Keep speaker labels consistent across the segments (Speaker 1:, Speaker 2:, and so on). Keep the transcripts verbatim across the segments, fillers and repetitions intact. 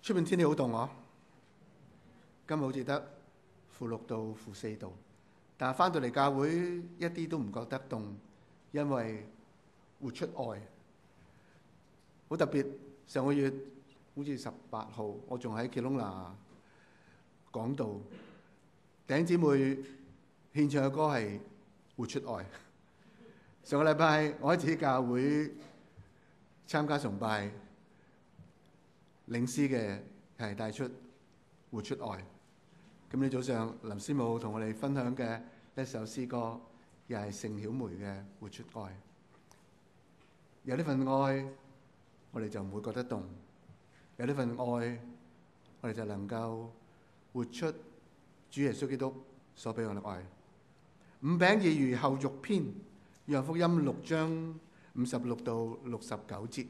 Speaker 1: 出面天氣好凍啊！今日好似得負六度、負四度，但係翻到嚟教會一啲都唔覺得凍，因為活出愛。好特別，上個月好似十八號，我仲喺基隆拿講道，弟兄姊妹獻唱嘅歌係活出愛。上個禮拜我喺自己教會參加崇拜，領詩嘅係帶出活出愛。今日早上林師母同我哋分享嘅一首詩歌，又係盛曉梅嘅活出愛。有呢份愛，我哋就唔會覺得凍；有呢份愛，我哋就能夠活出主耶穌基督所俾我嘅愛。五餅二魚後續篇，約翰福音六章五十六到六十九節。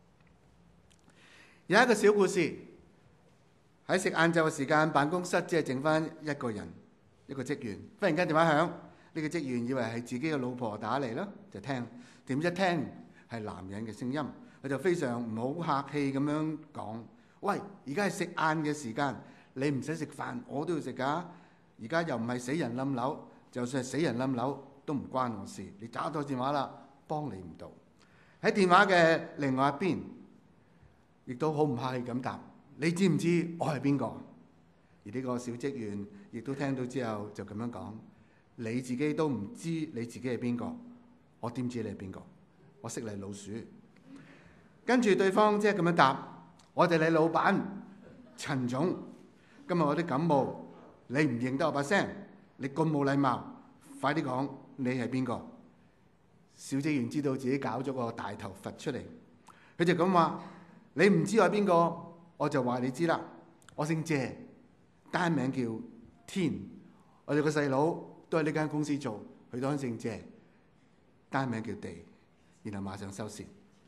Speaker 1: 有一個小故事，喺食晏晝嘅時間，辦公室只係剩翻一個人，一個職員。忽然間電話響，呢個職員以為係自己嘅老婆打嚟啦，就聽，點知一聽係男人嘅聲音，佢就非常唔好客氣咁樣講：喂，而家係食晏嘅時間，你唔使食飯，我都要食㗎。而家又唔係死人冧樓，就算係死人冧樓都唔關我事。你打錯電話啦，幫你唔到。喺電話嘅另外一邊，亦都好唔客氣咁答：你知唔知我係邊個？而呢個小職員亦都聽到之後就咁樣講：你自己都唔知你自己係邊個，我點知你係邊個？我識你老鼠。跟住對方即係咁樣答：我哋你老闆陳總，今日我啲感冒，你唔認得我把聲，你咁冇禮貌，快啲講你係邊個？小職員知道自己搞咗個大頭佛出嚟，佢就咁話：你唔知我係邊個，我就話你知啦。我姓謝，單名叫天。我哋個細佬都喺呢間公司做，佢當姓謝，單名叫地。然後馬上收線。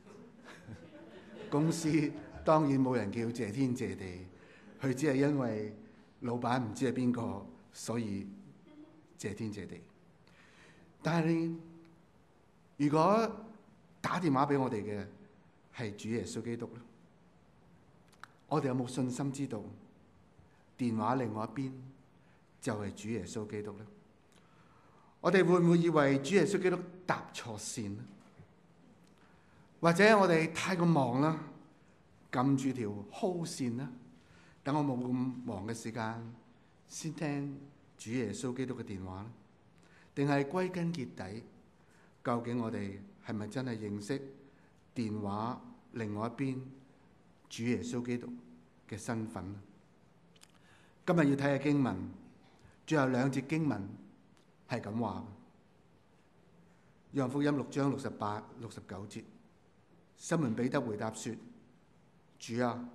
Speaker 1: 公司當然冇人叫謝天謝地，佢只係因為老闆唔知係邊個，所以謝天謝地。但係如果打電話俾我哋嘅係主耶穌基督咧，我哋有冇信心知道電話另外一邊就係主耶穌基督咧？我哋會唔會以為主耶穌基督搭錯線咧？或者我哋太過忙啦，撳住條 hold 線啦，等我冇咁忙嘅時間先聽主耶穌基督嘅電話咧？定係歸根結底，究竟我哋係咪真係認識電話另外一邊主耶穌基督嘅身份咧？今日要睇下經文，最後兩節經文係咁話：約翰福音六章六十八、六十九節。西門彼得回答說：主啊，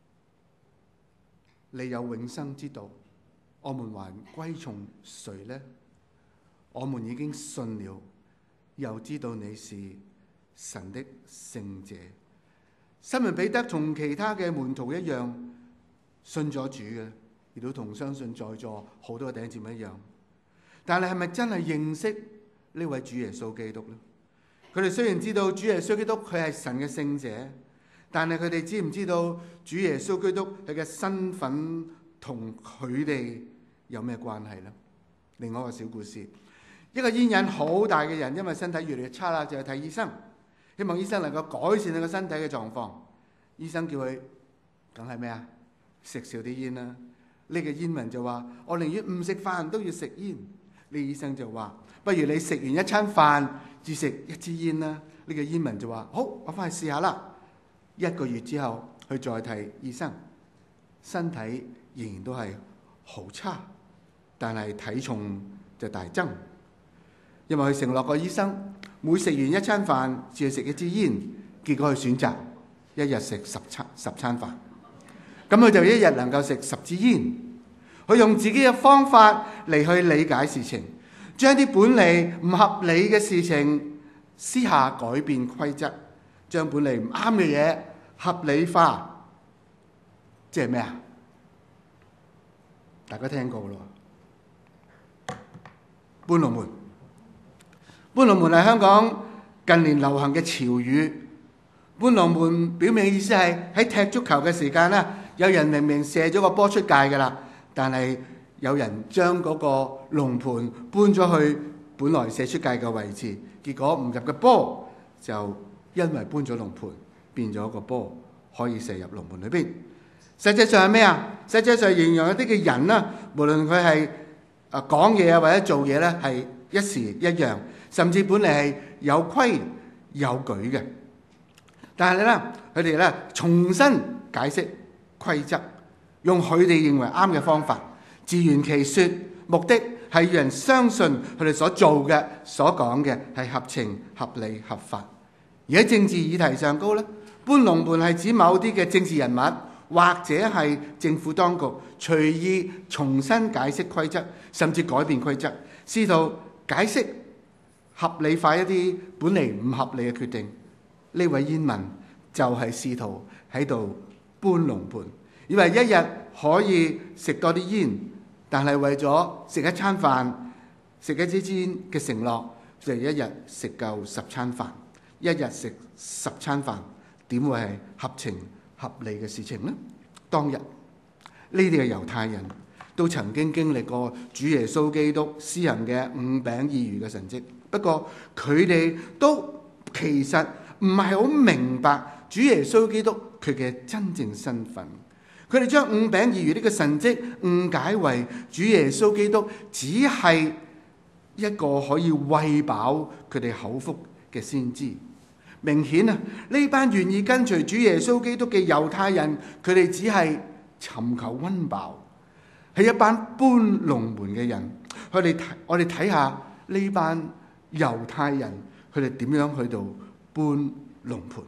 Speaker 1: 你有永生之道，我們還歸從誰呢？我們已經信了，又知道你是神的聖者。西門彼得同其他嘅門徒一樣，信咗主嘅，亦都同相信在座好多弟兄姊妹一樣。但係係咪真係認識呢位主耶穌基督呢？佢哋雖然知道主耶穌基督佢係神嘅聖者，但係佢哋知唔知道主耶穌基督佢嘅身份同佢哋有咩關係呢？另外一個小故事，一個煙癮好大嘅人，因為身體越嚟越差啦，就去睇醫生，希望醫生能夠改善佢個身體嘅狀況。醫生叫佢梗係咩啊？食少啲煙啦。呢個煙民就話：我寧願唔食飯都要食煙。呢醫生就話：不如你食完一餐飯至食一支煙啦。呢個煙民就話：好，我翻去試下啦。一個月之後，佢再睇醫生，身體仍然都係好差，但係體重就大增，因為佢承諾個醫生每食完一餐飯至要食一支煙，結果佢選擇一日食十餐十餐飯，咁佢就一日能夠食十支煙。佢用自己嘅方法嚟去理解事情，將啲本嚟唔合理嘅事情私下改變規則，將本嚟唔啱嘅嘢合理化。即係咩啊？大家聽過咯，搬龍門。搬龍門係香港近年流行嘅潮語。搬龍門表面意思係喺踢足球嘅時間咧， 有人明明射咗個波出界㗎啦，但係有人將嗰個龍盤搬咗去本來射出界嘅位置，結果唔入嘅波就因為搬咗龍盤，變咗個波可以射入龍門裏邊。實際上係咩啊？實際上形容一啲嘅人啦，無論佢係啊講嘢啊或者做嘢咧，係一時一樣，甚至本嚟係有規有矩嘅，但係咧佢哋咧重新解釋規則，用佢哋認為啱嘅方法，自圓其說，目的係讓人相信佢哋所做嘅、所講嘅係合情、合理、合法。而喺政治議題上高咧，搬龍門係指某啲嘅政治人物或者係政府當局隨意重新解釋規則，甚至改變規則，試圖解釋合理化一啲本嚟唔合理嘅決定。呢位煙民就係試圖喺度搬龍盤，以為一日可以食多啲煙，但係為咗食一餐飯、食一支煙嘅承諾，就一日食夠十餐飯，一日食十餐飯，點會係合情合理嘅事情呢？當日呢啲嘅猶太人都曾經經歷過主耶穌基督施行嘅五餅二魚嘅神蹟，不過佢哋都其實唔係好明白主耶穌基督佢嘅真正身份。佢哋將五餅二魚呢個神蹟誤解為主耶穌基督只係一個可以餵飽佢哋口腹嘅先知。明顯啊，呢班願意跟隨主耶穌基督嘅猶太人，佢哋只係尋求溫飽，係一班搬龍門嘅人。佢哋睇我哋睇下呢班猶太人，佢哋點樣去到搬龍盤。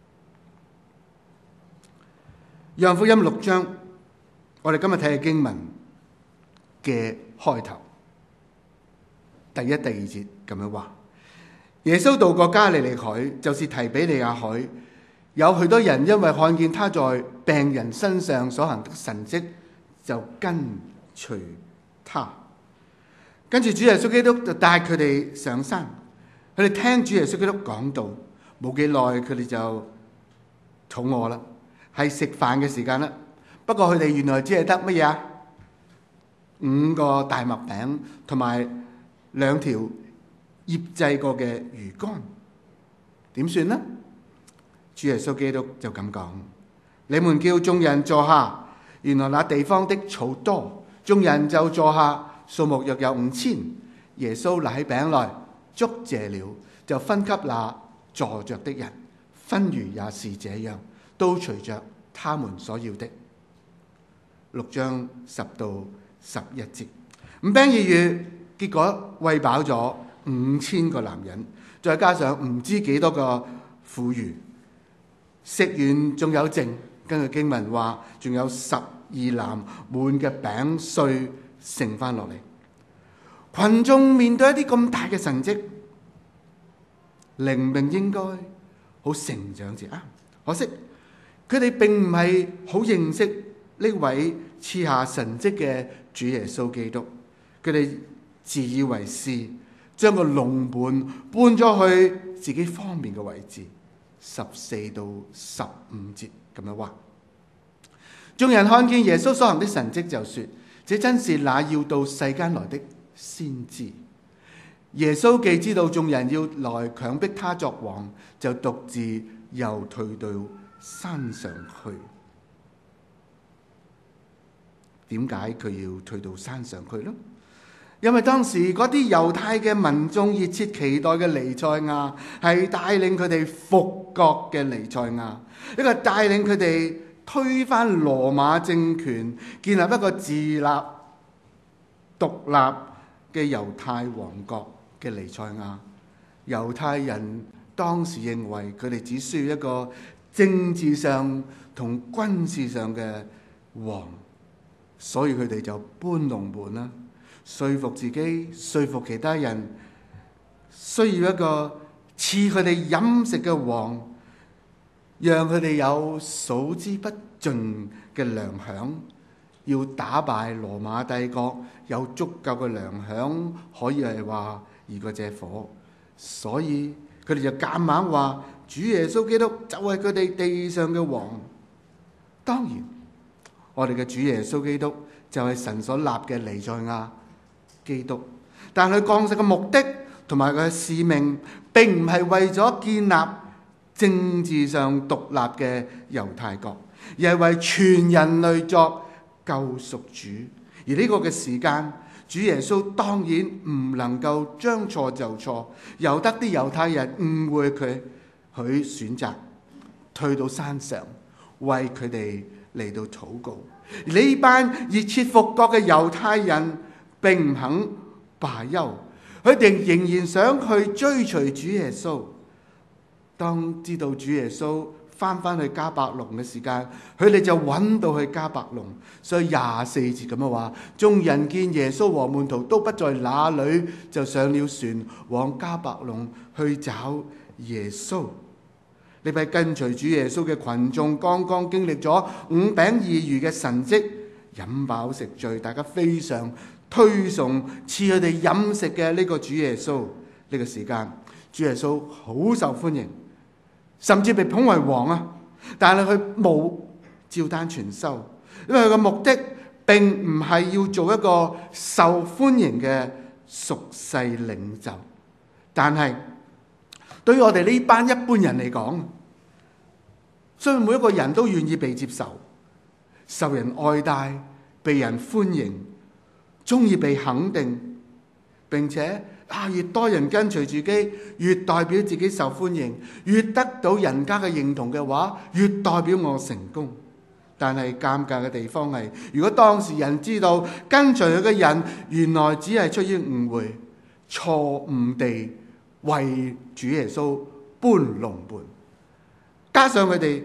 Speaker 1: 約翰福音六章，我哋今日睇嘅經文嘅開頭，第一、第二節咁樣話：耶穌渡過加利利海，就是提比利亞海，有許多人因為看見他在病人身上所行的神蹟，就跟隨他。跟住主耶穌基督就帶佢哋上山，佢哋聽主耶穌基督講道，冇幾耐佢哋就肚餓啦。係食飯嘅時間啦，不過佢哋原來只係得乜嘢啊？五個大麥餅同埋兩條醃製過嘅魚乾，點算呢？主耶穌基督就咁講：你們叫眾人坐下。原來那地方的草多，眾人就坐下，數目約有五千。耶穌拿起餅來，祝謝了，就分給那坐着的人，分魚也是這樣。都隨着他們所要的。六章十到十一節，五餅二魚，結果餵飽咗五千個男人，再加上唔知幾多個婦孺，食完仲有剩。根據經文話，仲有十二籃滿嘅餅碎剩翻落嚟。群眾面對一啲咁大嘅神蹟，靈命應該好成長至啱，可惜佢哋並唔係好認識呢位賜下神蹟嘅主耶穌基督，佢哋自以為是，將個龍盤搬咗去自己方便嘅位置。十四到十五節咁樣話，眾人看見耶穌所行的神蹟，就說：這真是那要到世間來的先知。耶穌既知道眾人要來強迫他作王，就獨自又退到山上去。點解佢要退到山上去呢？因為當時嗰啲猶太嘅民眾熱切期待嘅彌賽亞係帶領佢哋復國嘅彌賽亞，一個帶領佢哋推翻羅馬政權，建立一個自立獨立嘅猶太王國嘅彌賽亞。猶太人當時認為佢哋只需要一個政治上同軍事上嘅王，所以佢哋就搬龍門啦，說服自己，說服其他人，需要一個賜佢哋飲食嘅王，讓佢哋有數之不盡嘅糧餉，要打敗羅馬帝國，有足夠嘅糧餉，可以係話易過借火，所以佢哋就夾硬話主耶穌基督就係佢哋地上嘅王。當然我哋嘅主耶穌基督就係神所立嘅彌賽亞基督。但佢降世嘅目的同埋佢嘅使命，並唔係為咗建立政治上獨立嘅猶太國，而係為全人類作救贖主。而呢個嘅時間，主耶穌當然唔能夠將錯就錯，由得啲猶太人誤會佢，佢選擇退到山上為佢哋嚟到禱告。而呢班熱切復國嘅猶太人並唔肯罷休，佢哋仍然想去追隨主耶穌。當知道主耶穌翻返去迦百農嘅時間，佢哋就揾到去迦百農。所以廿四節咁樣話，眾人見耶穌和門徒都不在那裏，就上了船往迦百農去找耶穌。呢批跟隨主耶穌嘅群眾剛剛經歷咗五餅二魚嘅神蹟，飲飽食醉，大家非常推崇賜佢哋飲食嘅呢個主耶穌。呢個時間，主耶穌好受歡迎，甚至被捧為王啊！但係佢冇照單全收，因為佢嘅目的並唔係要做一個受歡迎嘅屬世領袖。但係對於我哋呢班一般人嚟講，所以每一個人都願意被接受、受人愛戴、被人歡迎、中意被肯定，並且啊，越多人跟隨自己，越代表自己受歡迎，越得到人家嘅認同嘅話，越代表我成功。但係尷尬嘅地方係，如果當事人知道跟隨佢嘅人原來只係出於誤會，錯誤地為主耶穌搬龍門，加上佢哋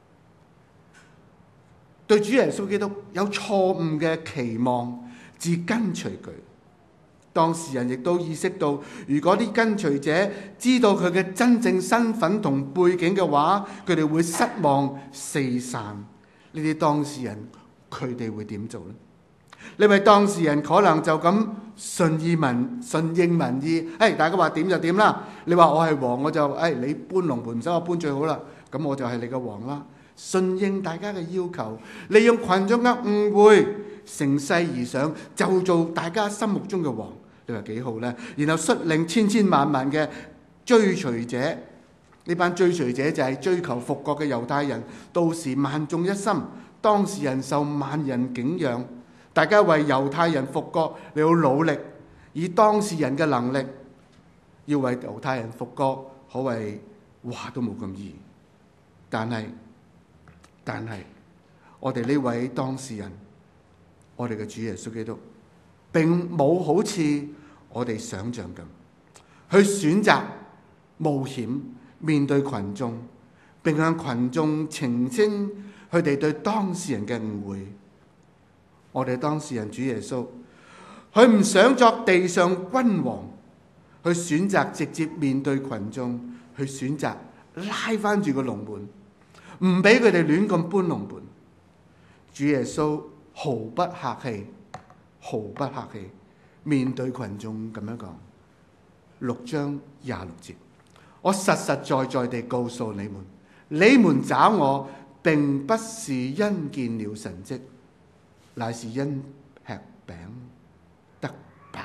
Speaker 1: 對主耶穌基督有錯誤嘅期望，至跟隨佢。當事人亦都意識到，如果啲跟隨者知道佢嘅真正身份同背景嘅話，佢哋會失望四散。呢啲當事人佢哋會點做呢？呢位當事人可能就咁順意民順應民意，誒、哎、大家話點就點啦。你話我係王，我就誒、哎、你搬龍門唔使我搬最好啦，咁我就係你個王啦。順應大家嘅要求，利用群眾嘅誤會，乘勢而上，就做大家心目中嘅王。你話幾好呢？然後率領千千萬萬嘅追隨者，呢班追隨者就係追求復國嘅猶太人，到時萬眾一心，當事人受萬人景仰，大家為猶太人復國你要努力，以當事人嘅能力要為猶太人復國，可謂話都冇咁易。但係但係我哋呢位當事人，我哋嘅主耶穌基督並冇好似我哋想象咁去選擇冒險面對群眾，並向群眾澄清佢哋對當事人嘅誤會。我哋當事人主耶穌，佢唔想作地上君王，去選擇直接面對群眾，去選擇拉翻住個龍門，唔俾佢哋亂咁搬龍門。主耶穌毫不客氣，毫不客氣面對群眾咁樣講。六章廿六節，我實實在在地告訴你們，你們找我，並不是因見了神蹟，乃是因吃餅得飽。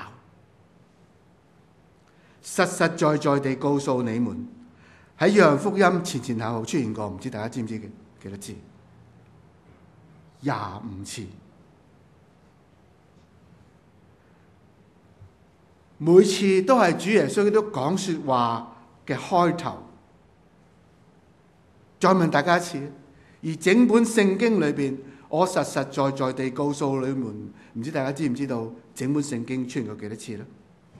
Speaker 1: 實實在在地告訴你們，喺約翰福音前前後後出現過，唔知大家知唔知幾多次？廿五次。每次都係主耶穌基督講說話嘅開頭。再問大家一次，而整本聖經裏邊，我實實在在地告訴你們，唔知大家知唔知道整本聖經出現過幾多次呢？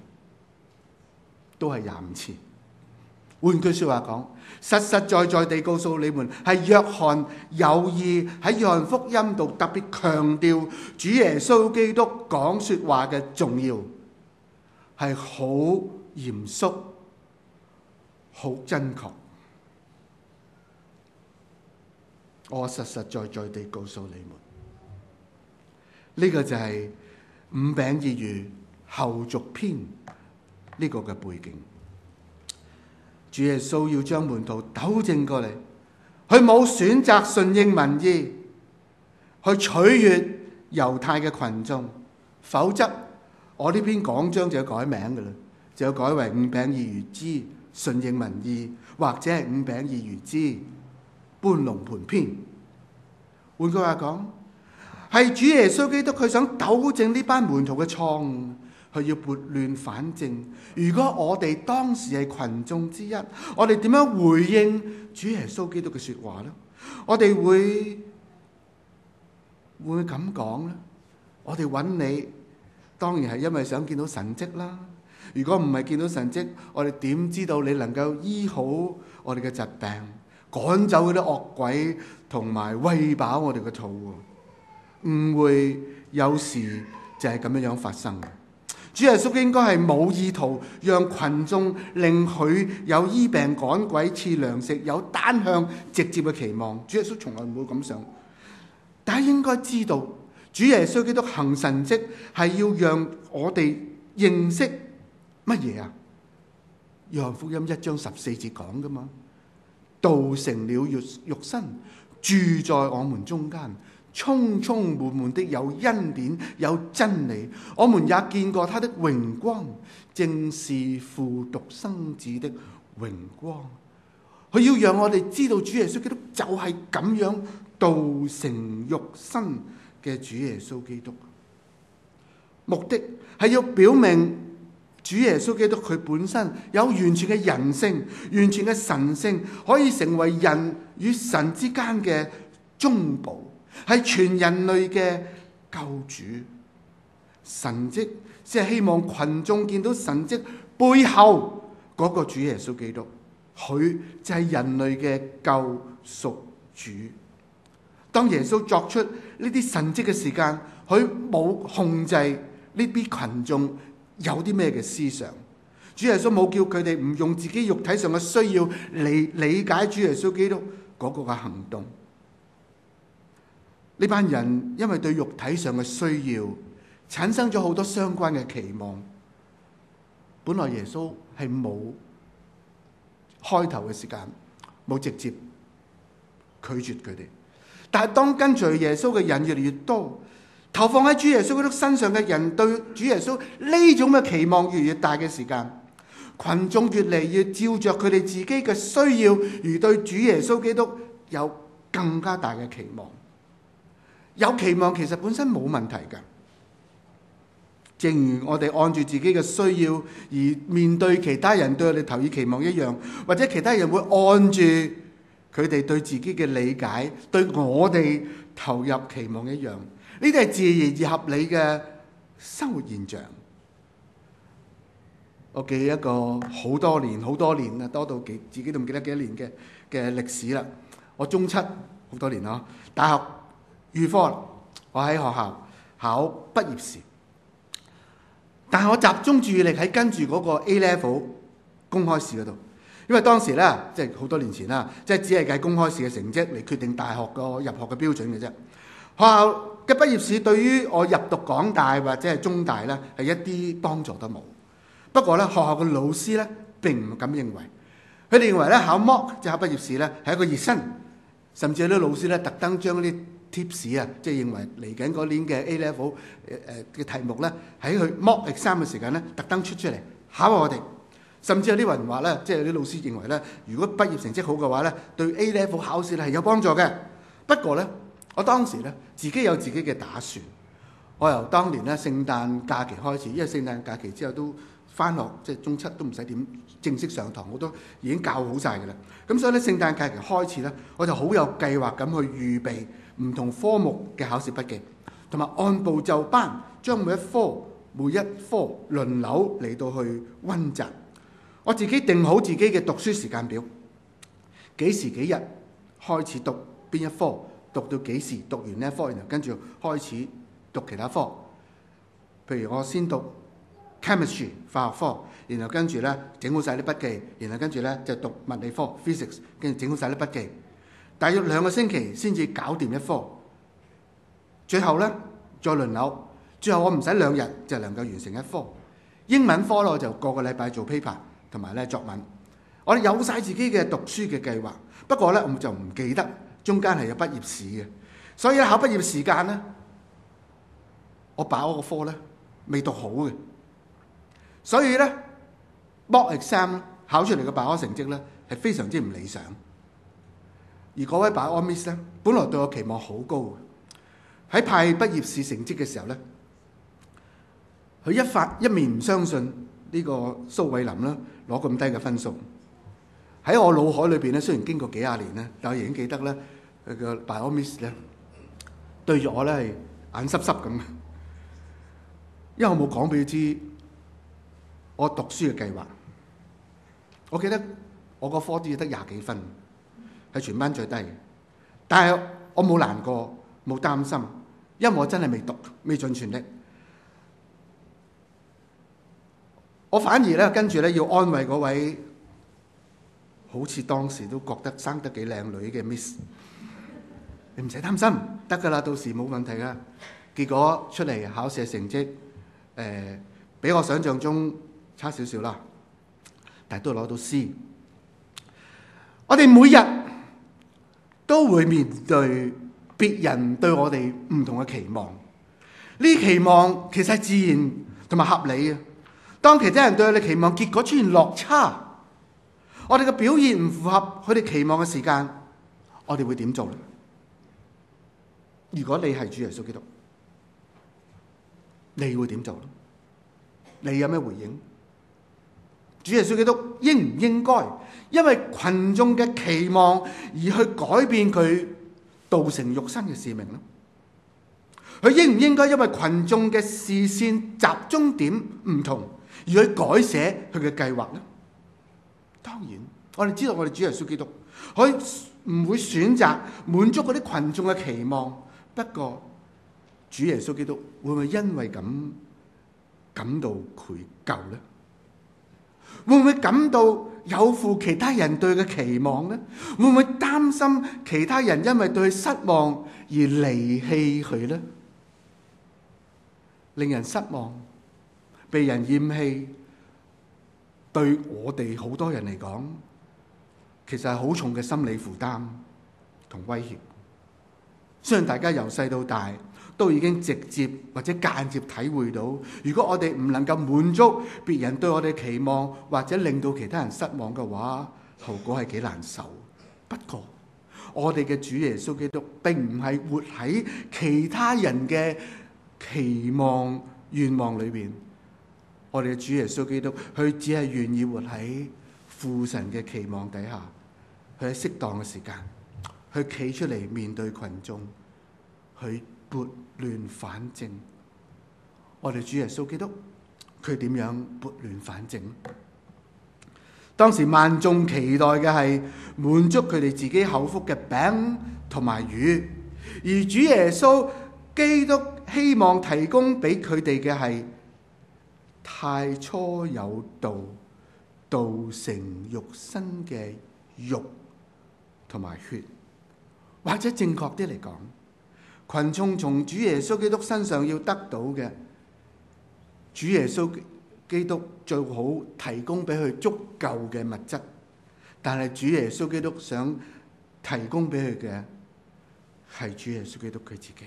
Speaker 1: 都係廿五次。換句說話講，實實在在地告訴你們，係約翰有意喺約翰福音度特別強調主耶穌基督講說話嘅重要，係好嚴肅、好真確。我實實在在地告訴你們，呢、這個就係五餅二魚後續篇呢個嘅背景。主耶穌要將門徒糾正過嚟，佢冇選擇順應民意， 去取悅猶太嘅群眾，否則我呢篇講章就要改名噶啦，就要改為五餅二魚之順應民意，或者係五餅二魚之搬龍盤篇。換句話講，係主耶穌基督佢想糾正呢班門徒嘅錯誤，佢要撥亂反正。如果我哋當時係群眾之一，我哋點樣回應主耶穌基督嘅說話呢？我哋會會咁講呢？我哋揾你，當然係因為想見到神蹟啦。如果唔係見到神蹟，我哋點知道你能夠醫好我哋嘅疾病，趕走嗰啲惡鬼，同埋餵飽我哋嘅肚？誤會有時就係咁樣樣發生嘅。主耶穌應該係冇意圖讓群眾令佢有醫病趕鬼賜糧食，有單向直接嘅期望。主耶穌從來唔會咁想。大家應該知道，主耶穌基督行神蹟係要讓我哋認識乜嘢啊？約翰福音一章十四節講噶嘛，道成了肉肉身，住在我們中間，充充滿滿的有恩典有真理，我們也見過他的榮光，正是父獨生子的榮光。佢要讓我哋知道主耶穌基督就係咁樣道成肉身嘅主耶穌基督，目的係要表明主耶穌基督佢本身有完全嘅人性，完全嘅神性，可以成為人與神之間嘅中保，係全人類嘅救主。神蹟先係希望群眾見到神蹟背後嗰個主耶穌基督，佢就係人類嘅救贖主。當耶穌作出呢啲神蹟嘅時間，佢冇控制呢啲群眾有啲咩嘅思想。主耶穌冇叫佢哋唔用自己肉體上嘅需要嚟理解主耶穌基督嗰個嘅行動。呢班人因為對肉體上嘅需要產生咗好多相關嘅期望。本來耶穌係冇開頭嘅時間冇直接拒絕佢哋，但係當跟隨耶穌嘅人越嚟越多，投放喺主耶穌基督身上嘅人對主耶穌呢種嘅期望越嚟越大嘅時間，群眾越嚟越照着佢哋自己嘅需要而對主耶穌基督有更加大嘅期望。有期望其實本身冇問題㗎，正如我哋按住自己嘅需要而面對其他人對我哋投以期望一樣，或者其他人會按住佢哋對自己嘅理解對我哋投入期望一樣。呢啲係自然而合理嘅生活現象。我記一個好多年好多年啦，多到記自己都唔記得幾多年嘅嘅歷史啦。我中七好多年咯，大學預科，我喺學校考畢業試，但係我集中注意力喺跟住嗰個 A Level 公開試嗰度，因為當時咧即係好多年前啦，即係只係計公開試嘅成績嚟決定大學個入學嘅標準嘅啫。學校嘅畢業試對於我入讀港大或者係中大咧係一啲幫助都冇。不過咧學校嘅老師咧並唔咁認為，佢哋認為咧考 mock 即係考畢業試咧係一個熱身，甚至有啲老師咧特登將啲 tips 啊，即係認為嚟緊嗰年嘅 A Level 誒誒嘅題目咧喺佢 mock exam 嘅時間咧特登出出嚟考下我哋。甚至有啲人話咧，即係有啲老師認為咧，如果畢業成績好嘅話咧，對 A Level 考試咧係有幫助嘅。不過咧，我當時咧自己有自己嘅打算。我由當年咧聖誕假期開始，因為聖誕假期之後都返學，即係中七都唔使點正式上堂，我都已經教好晒㗎啦。咁所以咧聖誕假期開始咧，我就好有計劃咁去預備唔同科目嘅考試筆記，同埋按部就班將每一科每一科輪流嚟到去溫習。我自己定好自己嘅讀書時間表，幾時幾日開始讀邊一科，讀到幾時讀完呢一科，然後跟住開始讀其他科。譬如我先讀 chemistry 化學科，然後跟住咧整好晒啲筆記，然後跟住咧就讀物理科 physics， 跟住整好晒啲筆記。大約兩個星期先至搞掂一科，最後咧再輪流，最後我唔使兩日就能夠完成一科。英文科咯，我就個個禮拜做 paper。同埋咧作文，我哋有晒自己嘅讀書嘅計劃。不過咧，我就唔記得中間係有畢業試嘅。 所以考畢業時間咧，我把我個科咧未讀好嘅，所以咧 mock exam 考出嚟嘅 bio 成績咧係非常之唔理想。而嗰位 bio miss 咧，本來對我期望好高嘅，喺派畢業試成績嘅時候咧，佢一發一面唔相信呢個蘇偉林啦攞咁低嘅分數。喺我腦海裏邊咧，雖然經過幾廿年咧，但我仍然記得咧佢個 bio miss 咧對住我咧係眼濕濕咁，因為我冇講俾佢知我讀書嘅計劃。我記得我個科只得廿幾分，係全班最低嘅，但係我冇難過，冇擔心，因為我真係未讀，未盡全力。我反而咧跟住咧要安慰嗰位好似當時都覺得生得幾靚女嘅 Miss， 你唔使擔心，得㗎啦，到時冇問題㗎。結果出嚟考試嘅成績，誒、呃、比我想象中差少少啦，但係都攞到 C。我哋每日都會面對別人對我哋唔同嘅期望，呢期望其實係自然同埋合理嘅。當其他人對我哋期望，結果出現落差，我哋嘅表現唔符合佢哋期望嘅時間，我哋會點做呢？如果你係主耶穌基督，你會點做呢？你有咩回應？主耶穌基督應唔應該因為群眾嘅期望而去改變佢道成肉身嘅使命呢？佢應唔應該因為群眾嘅視線集中點唔同而去改寫佢嘅計劃呢？當然，我哋知道我哋主耶穌基督佢唔會選擇滿足嗰啲群眾嘅期望。不過，主耶穌基督會唔會因為咁感到愧疚呢？會唔會感到有負其他人對佢嘅期望呢？會唔會擔心其他人因為對佢失望而離棄佢呢？令人失望、被人厭棄，對我哋好多人嚟講，其實係好重嘅心理負擔同威脅。相信大家由細到大都已經直接或者間接體會到，如果我哋唔能夠滿足別人對我哋期望，或者令到其他人失望嘅話，後果係幾難受。不過，我哋嘅主耶穌基督並唔係活喺其他人嘅期望願望裏邊，我哋嘅主耶穌基督，佢只係願意活喺父神嘅期望底下，佢喺適當嘅時間，去企出嚟面對群眾，去撥亂反正。我哋主耶穌基督，佢點樣撥亂反正？當時萬眾期待嘅係滿足佢哋自己口腹嘅餅同埋魚，而主耶穌基督希望提供俾佢哋嘅係太初有道，道成肉身嘅肉同埋血。或者正確啲嚟講，群眾從主耶穌基督身上要得到嘅，主耶穌基督最好提供俾佢足夠嘅物質，但係主耶穌基督想提供俾佢嘅係主耶穌基督佢自己。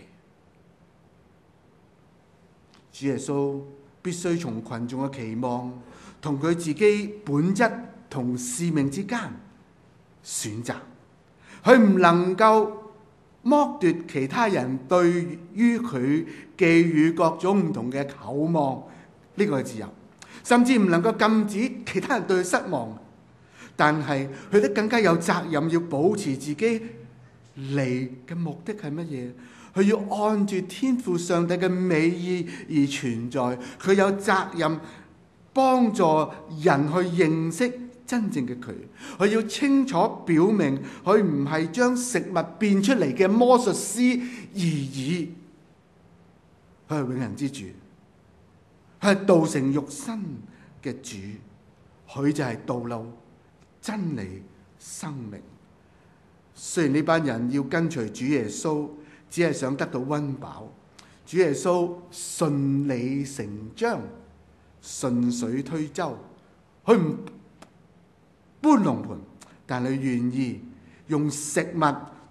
Speaker 1: 主耶穌必須從群眾嘅期望同佢自己本質同使命之間選擇。佢唔能夠剝奪其他人對於佢寄予各種唔同嘅厚望，呢個係自由，甚至唔能夠禁止其他人對佢失望。但係佢都更加有責任要保持自己嚟嘅目的係乜嘢？佢要按住天父上帝嘅美意而存在。佢有責任幫助人去認識真正嘅佢，佢要清楚表明，佢唔係將食物變出嚟嘅魔術師而已，佢係永恆之主，佢係道成肉身嘅主，佢就係道路、真理、生命。雖然呢班人要跟隨主耶穌，只係想得到溫飽，主耶穌順理成章、順水推舟，佢唔搬龍盤，但你願意用食物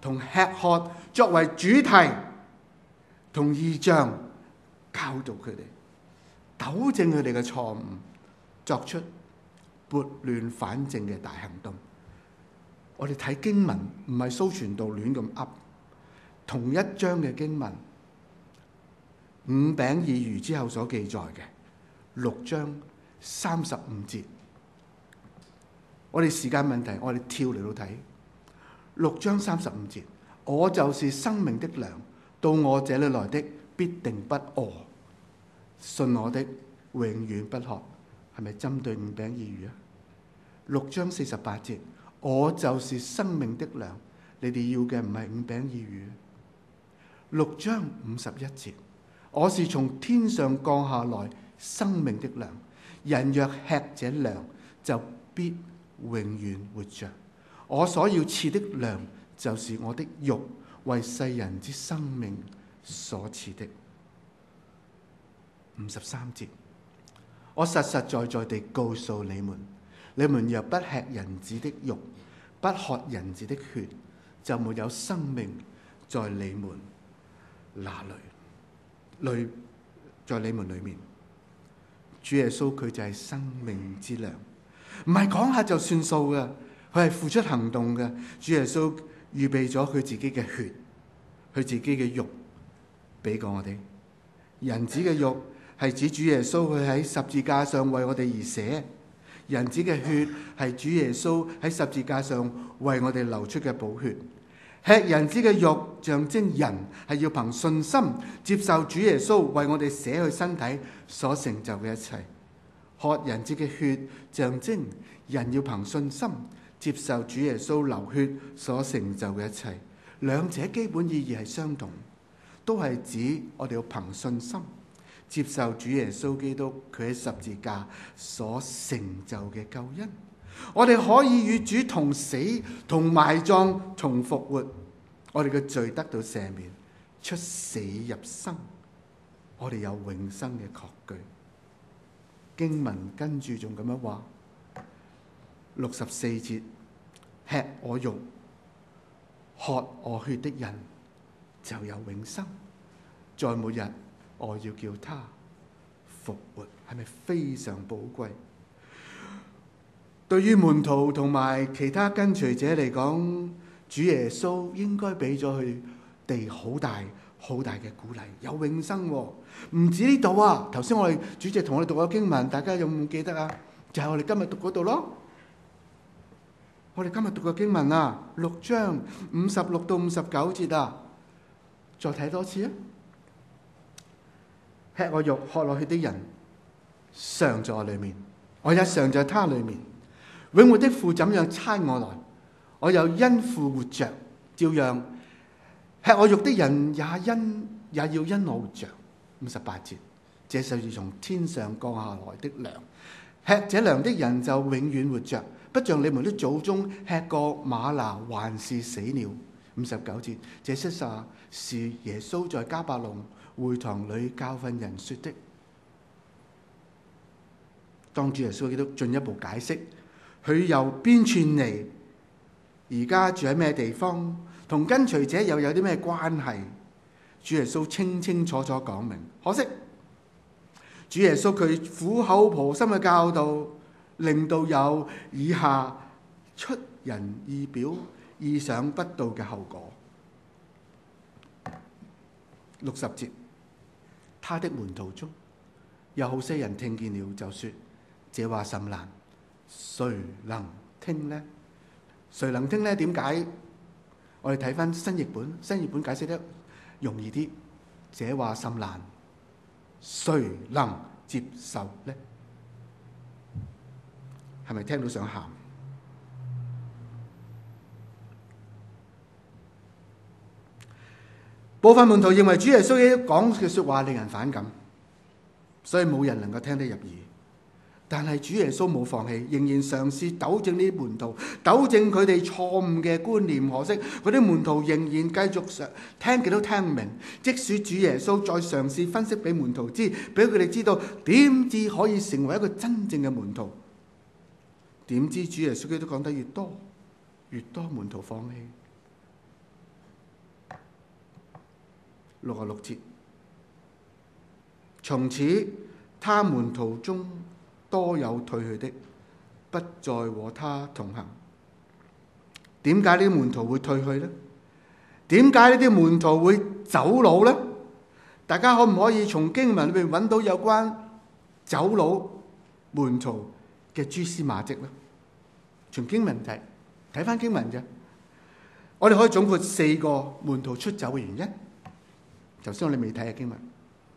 Speaker 1: 同吃喝作為主題，同異象教導佢哋，糾正佢哋嘅錯誤，作出撥亂反正嘅大行動。我哋睇經文唔係蘇傳道亂咁噏，同一章嘅經文五餅二魚之後所記載嘅六章三十五節。我哋時間問題，我哋跳嚟到睇六章三十五節。我就是生命的糧，到我這裏來的必定不餓，信我的永遠不渴。係咪針對五餅二魚啊？六章四十八節，我就是生命的糧，你哋要嘅唔係五餅二魚。六章五十一節，我是從天上降下來生命的糧，人若吃這糧，就必永遠活着。我所要賜的糧，就是我的肉，為世人之生命所賜的。五十三節，我實實在在地告訴你們，你們若不吃人子的肉，不喝人子的血，就沒有生命在你們那裏，裏在你們裏面。主耶穌佢就係生命之糧，唔係講下就算數嘅，佢係付出行動嘅。主耶穌預備咗佢自己嘅血，佢自己嘅肉俾過我哋。人子嘅肉係指主耶穌佢喺十字架上為我哋而捨，人子嘅血係主耶穌喺十字架上為我哋流出嘅寶血。吃人子嘅肉，象徵人係要憑信心接受主耶穌為我哋捨去身體所成就嘅一切；喝人子嘅血，象徵人要憑信心接受主耶穌流血所成就嘅一切。兩者基本意義係相同，都係指我哋要憑信心接受主耶穌基督佢喺十字架所成就嘅救恩。我哋可以與主同死、同埋葬、同復活，我哋嘅罪得到赦免，出死入生，我哋有永生嘅確據。經文跟住仲咁樣話，六十四節，吃我肉、喝我血的人就有永生，在末日我要叫他復活。係咪非常寶貴？對於門徒同埋其他跟隨者嚟講，主耶穌應該俾咗佢哋好大好大嘅鼓勵，有永生喎。唔止呢度啊！頭先我哋主席同我哋讀咗經文，大家有冇記得啊？就係我哋今日讀嗰度咯。我哋今日讀嘅經文啊，六章五十六到五十九節啊，再睇多次啊！吃我肉、喝我血的人，常在我裏面，我也常在他裏面。永活的父怎樣差我來，我又因父活着，照樣吃我肉的人也因也要因我活着。五十八節，這就是從天上降下來的糧，吃這糧的人就永遠活着，不像你們的祖宗吃過嗎哪還是死了。五十九節，這些話是耶穌在迦百農會堂裏教訓人說的。當主耶穌基督進一步解釋佢由邊處嚟，而家住喺咩地方，同跟隨者又有啲咩關係？主耶穌清清楚楚講明。可惜主耶穌佢苦口婆心嘅教導，令到有以下出人意表、意想不到嘅後果。六十節，他的門徒中有好些人聽見了，就說：這話甚難，誰能聽呢？誰能聽呢？點解？我哋睇翻新譯本，新譯本解釋得容易啲。這話甚難，誰能接受呢？係咪聽到想喊？部分門徒認為主耶穌講嘅說話令人反感，所以冇人能夠聽得入耳。但係主耶穌冇放棄，仍然嘗試糾正呢啲門徒，糾正佢哋錯誤嘅觀念。可惜嗰啲門徒仍然繼續想聽極都聽唔明。即使主耶穌再嘗試分析俾門徒知，俾佢哋知道點至可以成為一個真正嘅門徒，點知主耶穌基督講得越多，越多門徒放棄。 六十六節。從此他門徒中多有退去的，不再和他同行。點解呢啲門徒會退去呢？點解呢啲門徒會走佬呢？大家可唔可以從經文裏面揾到有關走佬門徒嘅蛛絲馬跡呢？從經文睇，睇翻經文啫。我哋可以總括四個門徒出走嘅原因。頭先我哋未睇嘅經文，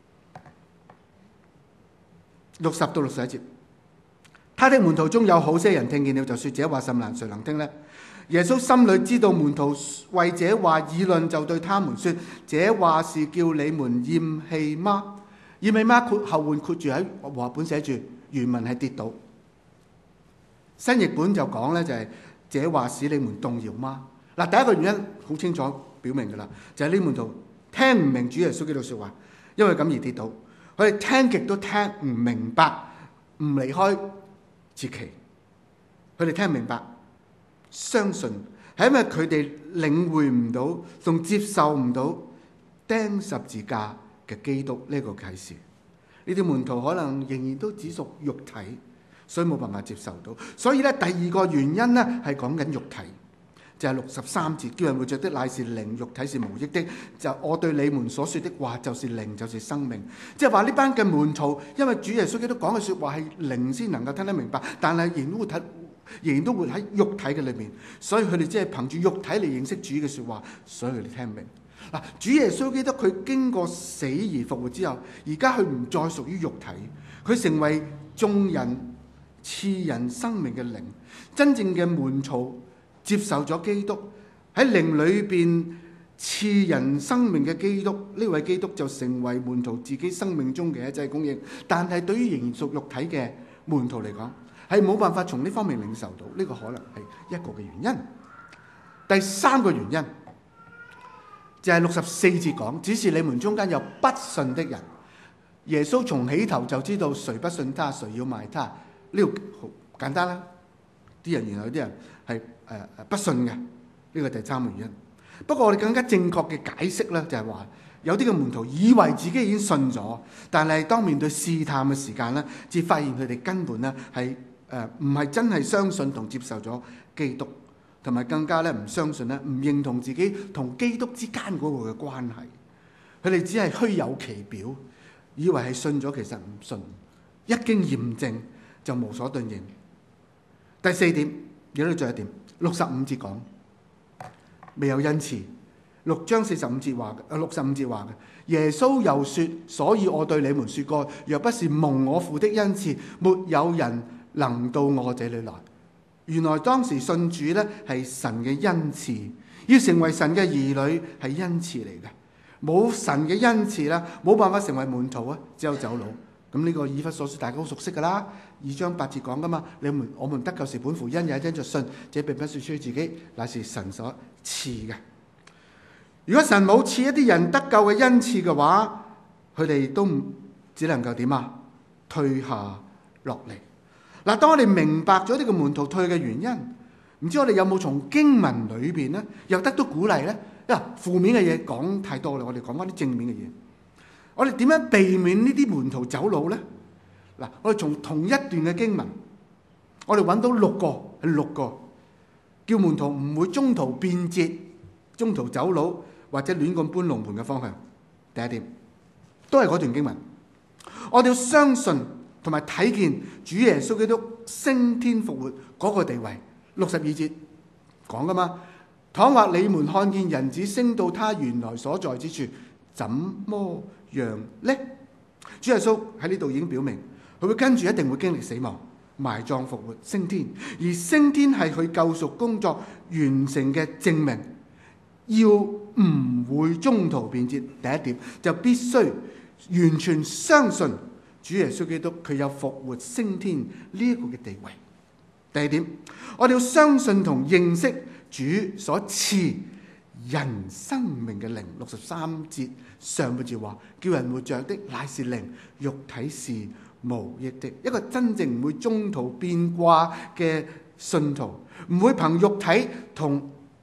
Speaker 1: 六十到六十一節，他的門徒中有好些人聽見了，就說：這話甚難，誰能聽呢？耶穌心裏知道門徒為這話議論，就對他們說：這話是叫你們厭棄嗎？厭棄嗎？括後換括住喺和合本寫住原文係跌倒。新譯本就講咧就係、是、這話使你們動搖嗎？嗱，第一個原因好清楚表明㗎啦，就係、是、呢門徒聽唔明主耶穌基督説話，因為咁而跌倒。佢哋聽極都聽唔明白，唔離開節期。佢哋聽唔明白，相信係因為佢哋領會唔到，仲接受唔到釘十字架嘅基督呢個啟示。呢啲門徒可能仍然都只屬肉體，所以冇辦法接受到。所以咧，第二個原因咧係講緊肉體，就係六十三節，叫人活着的乃是靈，肉體是無益的。就我對你們所說的話就是靈，就是生命。即係話呢班嘅門徒，因為主耶穌基督講嘅説話係靈先能夠聽得明白，但係仍然會睇。仍然都活喺肉體嘅裏面，所以佢哋只係憑住肉體嚟認識主嘅説話，所以佢哋聽唔明。嗱，主耶穌基督佢經過死而復活之後，而家佢唔再屬於肉體，佢成為眾人賜人生命嘅靈。真正嘅門徒接受咗基督，喺靈裏邊賜人生命嘅基督，呢位基督就成為門徒自己生命中嘅一切供應。但係對於仍然屬肉體嘅門徒嚟講，係冇辦法從呢方面領受到，呢、這個可能係一個嘅原因。第三個原因就係六十四節講，只是你們中間有不信的人。耶穌從起頭就知道誰不信他，誰要賣他。呢個好簡單啦。啲人原來有啲人係誒誒不信嘅，呢、這個第三個原因。不過我哋更加正確嘅解釋咧，就係話有啲嘅門徒以為自己已經信咗，但係當面對試探嘅時間咧，至發現佢哋根本咧係。誒唔係真係相信同接受咗基督，同埋更加咧唔相信咧，唔認同自己同基督之間嗰個嘅關係。佢哋只係虛有其表，以為係信咗，其實唔信。一經驗證就無所遁形。第四點，亦都仲有一點，六十五節講未有恩賜。六章四十五節話嘅，六十五節話嘅，耶穌又說：所以我對你們説過，若不是蒙我父的恩賜，沒有人能到我這裏來。原來當時信主咧係神嘅恩賜，要成為神嘅兒女係恩賜嚟嘅。冇神嘅恩賜啦，冇辦法成為門徒啊，只有走佬。咁呢個以弗所書大家好熟悉噶啦，二章八節講噶嘛，你們我們得救是本乎恩，也因着信，這並不是出於自己，乃是神所賜嘅。如果神冇賜一啲人得救嘅恩賜嘅話，佢哋都只能夠點啊？退下落嚟。嗱，當我哋明白咗呢個門徒退嘅原因，唔知我哋有冇從經文裏邊咧，又得到鼓勵咧？啊，負面嘅嘢講太多啦，我哋講翻啲正面嘅嘢。我哋點樣避免呢啲門徒走佬咧？嗱，我哋從同一段嘅經文，我哋揾到六個，係六個叫門徒唔會中途變節、中途走佬或者亂咁搬龍門嘅方向。第一點，都係嗰段經文，我哋要相信。同埋睇見主耶穌基督升天復活嗰個地位，六十二節講噶嘛？倘或你們看見人子升到他原來所在之處，怎麼樣呢？主耶穌喺呢度已經表明，佢會跟住一定會經歷死亡、埋葬、復活、升天，而升天係佢救贖工作完成嘅證明。要唔會中途變節，第一點就必須完全相信。主耶穌基督佢有復活升天呢一個嘅地位。第二點，我哋要相信同認識主所賜人生命嘅靈。六十三節上半節話，叫人活着的乃是靈，肉體是無益的。一個真正唔會中途變卦嘅信徒，唔會憑肉體同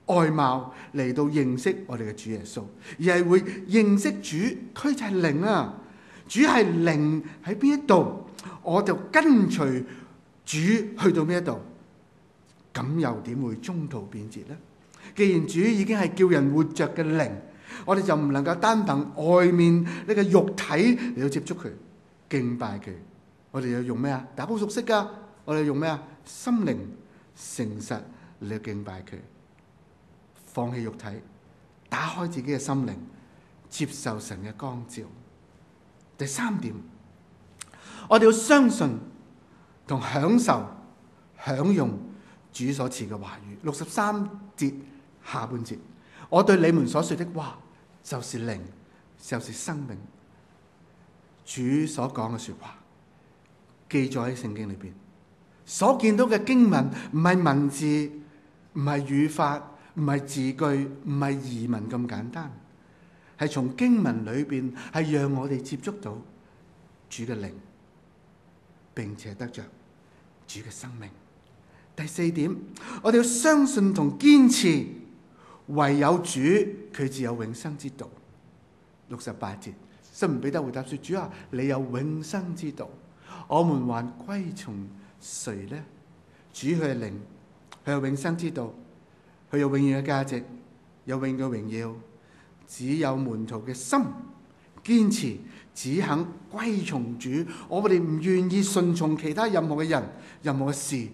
Speaker 1: 外貌嚟到認識我哋嘅主耶穌，而係會認識主，佢就係靈啊！主係靈喺邊一度，我就跟隨主去到邊一度，咁又點會中途變節呢？既然主已經係叫人活着嘅靈，我哋就唔能夠單憑外面呢個肉體嚟到接觸佢、敬拜佢。我哋要用咩啊？大家好熟悉噶，我哋用咩啊？心靈誠實嚟到敬拜佢，放棄肉體，打開自己嘅心靈，接受神嘅光照。第三點，我哋要相信同享受、享用主所賜嘅話語。六十三節下半節，我對你們所說的話就是靈，就是生命。主所講嘅說話記載喺聖經裏邊，所見到嘅經文唔係文字，唔係語法，唔係字句，唔係疑問咁簡單，係從經文裏邊係讓我哋接觸到主嘅靈，並且得着主嘅生命。第四點，我哋要相信同堅持，唯有主佢自有永生之道。六十八節，西門彼得回答說：主啊，你有永生之道，我們還歸從誰呢？主佢係靈，佢有永生之道，佢有永遠嘅價值，有永嘅榮耀。只有門徒嘅心堅持，只肯歸從主，我哋唔願意順從其他任何嘅人、任何嘅事，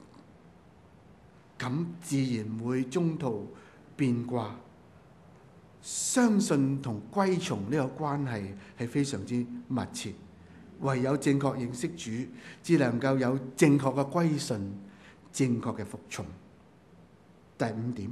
Speaker 1: 咁自然會中途變卦。相信同歸從呢個關係係非常之密切，唯有正確認識主，只能夠有正確嘅歸順、正確嘅服從。第五點，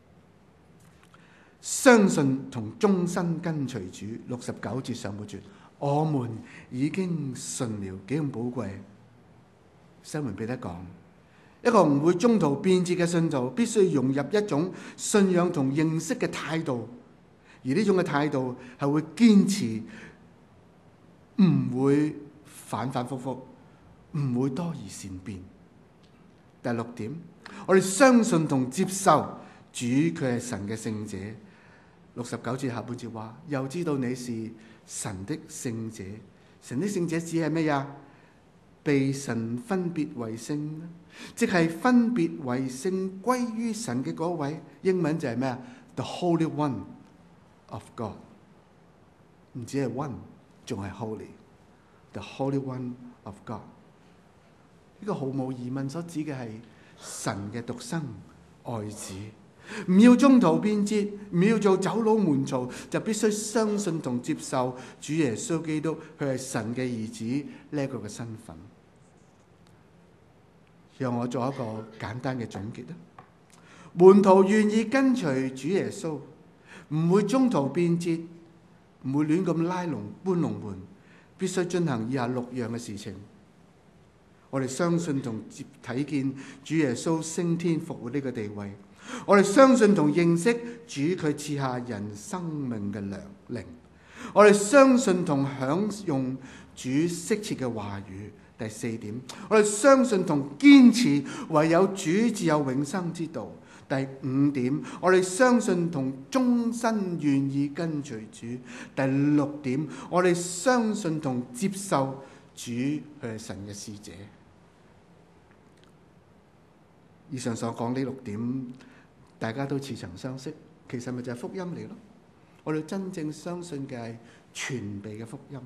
Speaker 1: 相信同終身跟隨主。六十九節上半節，我們已經信了，幾咁寶貴。西門彼得講，一個唔會中途變節嘅信徒，必須融入一種信仰同認識嘅態度，而呢種嘅態度係會堅持，唔會反反复复，唔會多疑善變。第六點，我哋相信同接受主佢係神嘅聖者。六十九節下半節話，又知道你是神的聖者。神的聖者指係咩呀？被神分別為聖，即係分別為聖歸於神嘅嗰位。英文就係咩啊？ The Holy One of God， 唔止係 one， 仲係 Holy。 The Holy One of God， 呢個毫無疑問所指嘅係神嘅獨生愛子。唔要中途變節，唔要做走佬門徒，就必須相信同接受主耶穌基督佢係神嘅兒子呢一個嘅身份。讓我做一個簡單嘅總結啦。門徒願意跟隨主耶穌，唔會中途變節，唔會亂咁拉龍搬龍門，必須進行以下六樣嘅事情。我哋相信同接睇見主耶穌升天復活呢個地位。我哋相信同認識主佢賜下人生命嘅良靈。我哋相信同享用主適切嘅話語。第四點，我哋相信同堅持唯有主自有永生之道。第五點，我哋相信同終身願意跟隨主。第六點，我哋相信同接受主佢係神嘅使者。以上所講呢六點，大家都似曾相識，其實咪就係福音嚟咯。我哋真正相信嘅係全備嘅福音。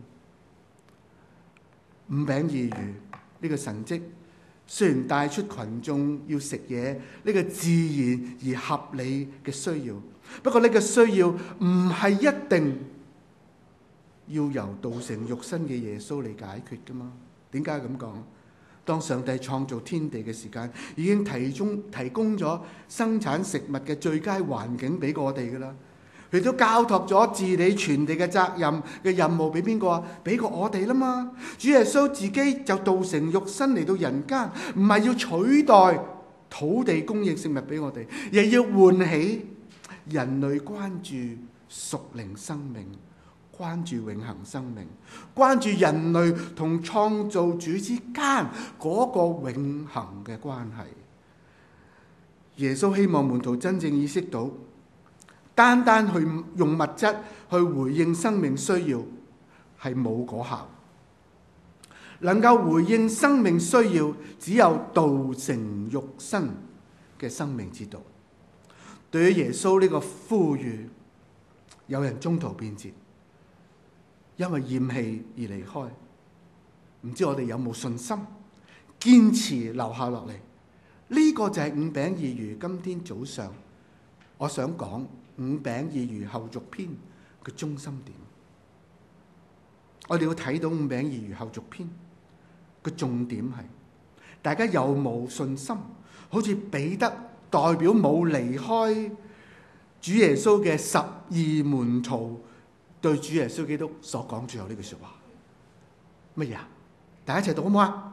Speaker 1: 五餅二魚呢個神蹟，雖然帶出群眾要食嘢呢個自然而合理嘅需要，不過呢個需要唔係一定要由道成肉身嘅耶穌嚟解決噶嘛？點解咁講？當上帝創造天地嘅時間，已經提供提供咗生產食物嘅最佳環境俾我哋噶啦。佢都交託咗治理全地嘅責任嘅任務俾邊個啊？俾過我哋啦嘛。主耶穌自己就道成肉身嚟到人間，唔係要取代土地供應食物俾我哋，而係要喚起人類關注屬靈生命，關注永恆生命，關注人類同創造主之間嗰個永恆嘅關係。 耶穌希望門徒真正意識到，單單去用物質去回應生命需要係冇果效。能夠回應生命需要，只有道成肉身嘅生命之道。對於耶穌呢個呼籲，有人中途變節，因為厭棄而離開。唔知我哋有冇信心堅持留下落嚟？呢、這個就係五餅二魚。今天早上我想講五餅二魚後續篇嘅中心點。我哋要睇到五餅二魚後續篇個重點係，大家有冇信心？好似彼得代表冇離開主耶穌嘅十二門徒，對主耶穌基督所講最後呢句說話乜嘢啊？大家一齊讀好唔好啊？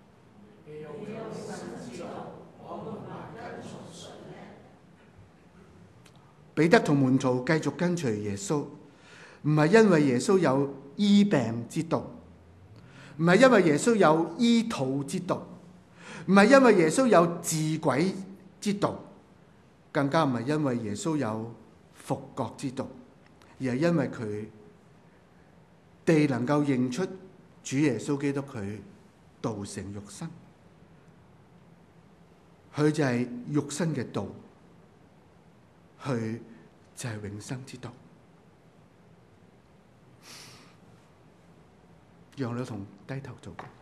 Speaker 1: 彼得同門徒繼續跟隨耶穌，唔係因為耶穌有醫病之道，唔係因為耶穌有醫肚之道，唔係因為耶穌有治鬼之道，更加唔係因為耶穌有復國之道，而係因為佢哋能夠認出主耶穌基督佢道成肉身，佢就係肉身嘅道，佢就係永生之道。讓你同低頭做工。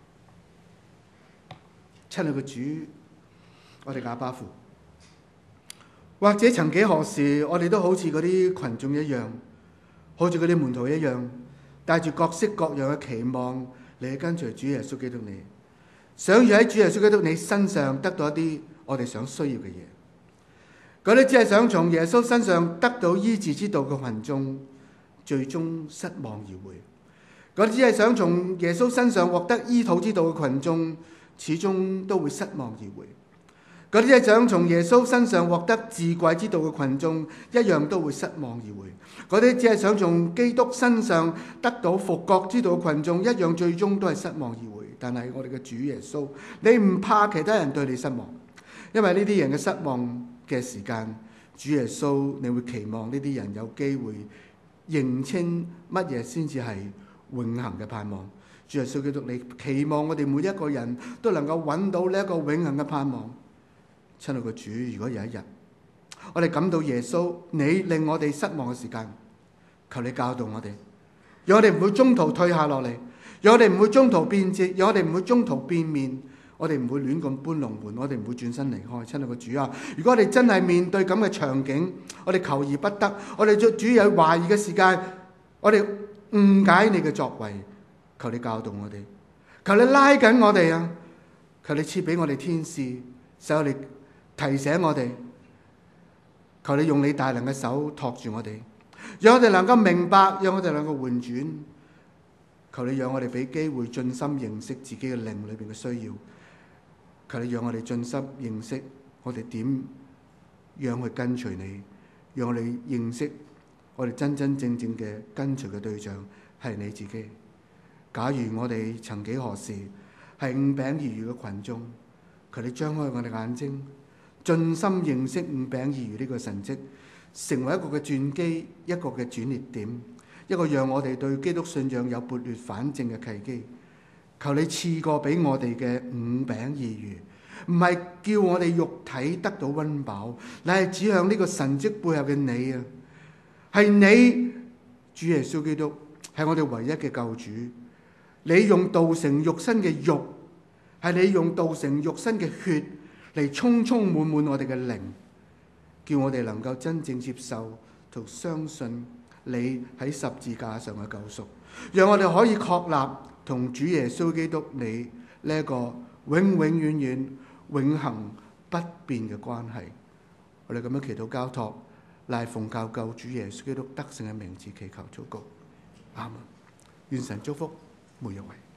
Speaker 1: 親愛嘅主，我哋阿爸父，或者曾幾何時，我哋都好似嗰啲群眾一樣，好似嗰啲門徒一樣，帶住各式各樣嘅期望嚟跟隨主耶穌基督你，想要喺主耶穌基督你身上得到一啲我哋想需要嘅嘢。嗰啲只係想從耶穌身上得到醫治之道嘅群眾，最終失望而回。嗰啲只係想從耶穌身上獲得醫肚之道嘅群眾，始終都會失望而回。嗰啲只係想從耶穌身上獲得治鬼之道嘅群眾，一樣都會失望而回。嗰啲只係想從基督身上得到復國之道嘅群眾，一樣最終都係失望而回。但係我哋嘅主耶穌，你唔怕其他人對你失望，因為呢啲人嘅失望嘅時間，主耶穌你會期望呢啲人有機會認清乜嘢先至係永恆嘅盼望。主耶穌基督，你期望我哋每一個人都能夠揾到呢一個永恆嘅盼望。親愛嘅主，如果有一日我哋感到耶穌你令我哋失望嘅時間，求你教導我哋，讓我哋唔會中途退下落嚟，讓我哋唔會中途變節，讓我哋唔會中途變面，我哋唔會亂咁搬龍門，我哋唔會轉身離開。親愛嘅主啊，如果我哋真係面對咁嘅場景，我哋求而不得，我哋對主有懷疑嘅時間，我哋誤解你嘅作為，求你教導我哋，求你拉緊我哋啊，求你賜俾我哋天使，使我哋提醒我哋，求你用你大能嘅手托住我哋，讓我哋能夠明白，讓我哋能夠回轉。求你讓我哋俾機會盡心認識自己嘅靈裏邊嘅需要。求你讓我哋盡心認識我哋點樣去跟隨你，讓我哋認識我哋真真正正嘅跟隨嘅對象係你自己。假如我哋曾幾何時係五餅二魚嘅群眾，求你張開我哋眼睛，盡心認識五餅二魚呢個神蹟，成為一個嘅轉機，一個嘅轉捩點，一個讓我哋對基督信仰有撥亂反正嘅契機。求你賜過俾我哋嘅五餅二魚，唔係叫我哋肉體得到溫飽，乃係指向呢個神蹟背後嘅你啊！係你，主耶穌基督，係我哋唯一嘅救主。你用道成肉身嘅肉，係你用道成肉身嘅血嚟充充滿滿我哋嘅靈，叫我哋能夠真正接受同相信你喺十字架上嘅救贖，讓我哋可以確立同主耶穌基督你呢一個永永遠遠永恆不變嘅關係。我哋咁樣祈禱交託，賴奉靠救主耶穌基督得勝嘅名字祈求禱告，阿門。願神祝福每一位。